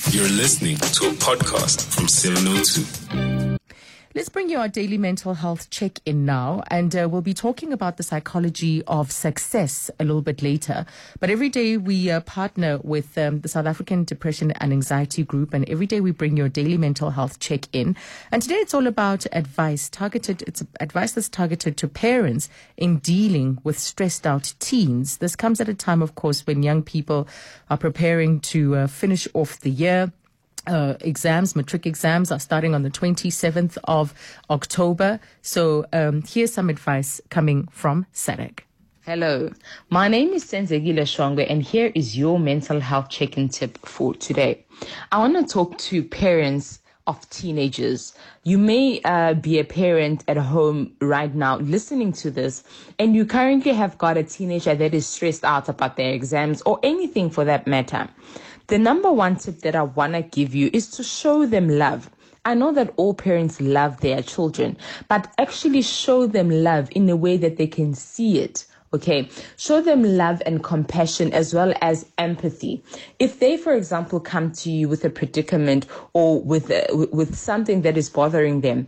You're listening to a podcast from 702. Let's bring you our daily mental health check-in now, and we'll be talking about the psychology of success a little bit later. But every day we partner with the South African Depression and Anxiety Group, and every day we bring you a daily mental health check-in. And today it's all about advice targeted. It's advice that's targeted to parents in dealing with stressed-out teens. This comes at a time, of course, when young people are preparing to finish off the year. Matric exams are starting on the 27th of October. So here's some advice coming from SADAG. Hello, my name is Senzegile Shongwe, and here is your mental health check-in tip for today. I want to talk to parents of teenagers. You may be a parent at home right now listening to this, and you currently have got a teenager that is stressed out about their exams or anything for that matter. The number one tip that I want to give you is to show them love. I know that all parents love their children, but actually show them love in a way that they can see it. Okay, show them love and compassion as well as empathy. If they, for example, come to you with a predicament or with something that is bothering them,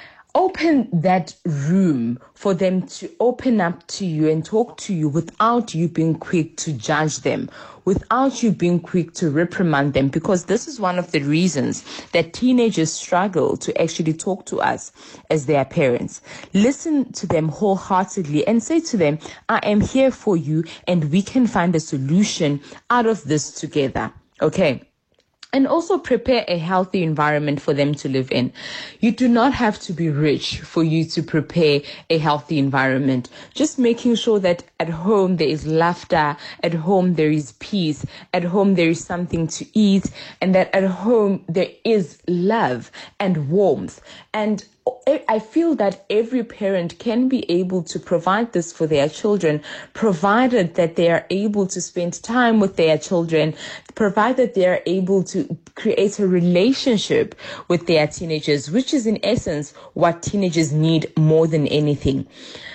open that room for them to open up to you and talk to you without you being quick to judge them, without you being quick to reprimand them, because this is one of the reasons that teenagers struggle to actually talk to us as their parents. Listen to them wholeheartedly and say to them, I am here for you and we can find a solution out of this together. Okay. And also prepare a healthy environment for them to live in. You do not have to be rich for you to prepare a healthy environment. Just making sure that at home there is laughter, at home there is peace, at home there is something to eat, and that at home there is love and warmth. And I feel that every parent can be able to provide this for their children, provided that they are able to spend time with their children, provided they are able to create a relationship with their teenagers, which is in essence what teenagers need more than anything.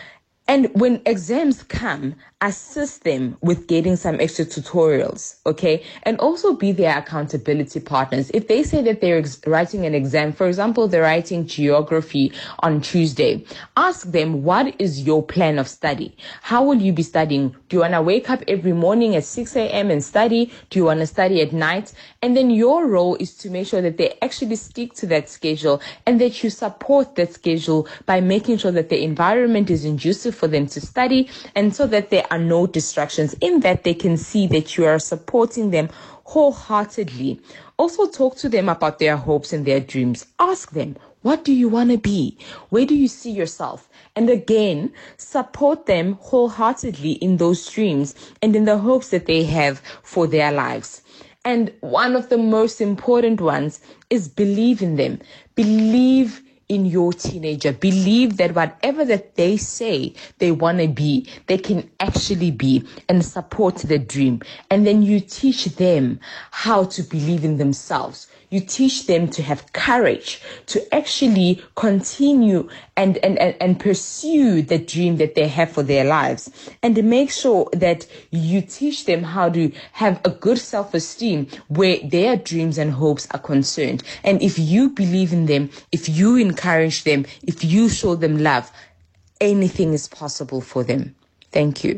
And when exams come, assist them with getting some extra tutorials, okay? And also be their accountability partners. If they say that they're writing an exam, for example, they're writing geography on Tuesday, ask them, what is your plan of study? How will you be studying? Do you want to wake up every morning at 6 a.m. and study? Do you want to study at night? And then your role is to make sure that they actually stick to that schedule and that you support that schedule by making sure that the environment is conducive for them to study, and so that there are no distractions, in that they can see that you are supporting them wholeheartedly. Also talk to them about their hopes and their dreams. Ask them, what do you want to be? Where do you see yourself? And again, support them wholeheartedly in those dreams and in the hopes that they have for their lives. And one of the most important ones is believe in them. Believe in your teenager. Believe that whatever that they say they want to be, they can actually be, and support the dream. And then you teach them how to believe in themselves. You teach them to have courage to actually continue and pursue the dream that they have for their lives. And make sure that you teach them how to have a good self-esteem where their dreams and hopes are concerned. And if you believe in them, if you encourage them, if you show them love, anything is possible for them. Thank you.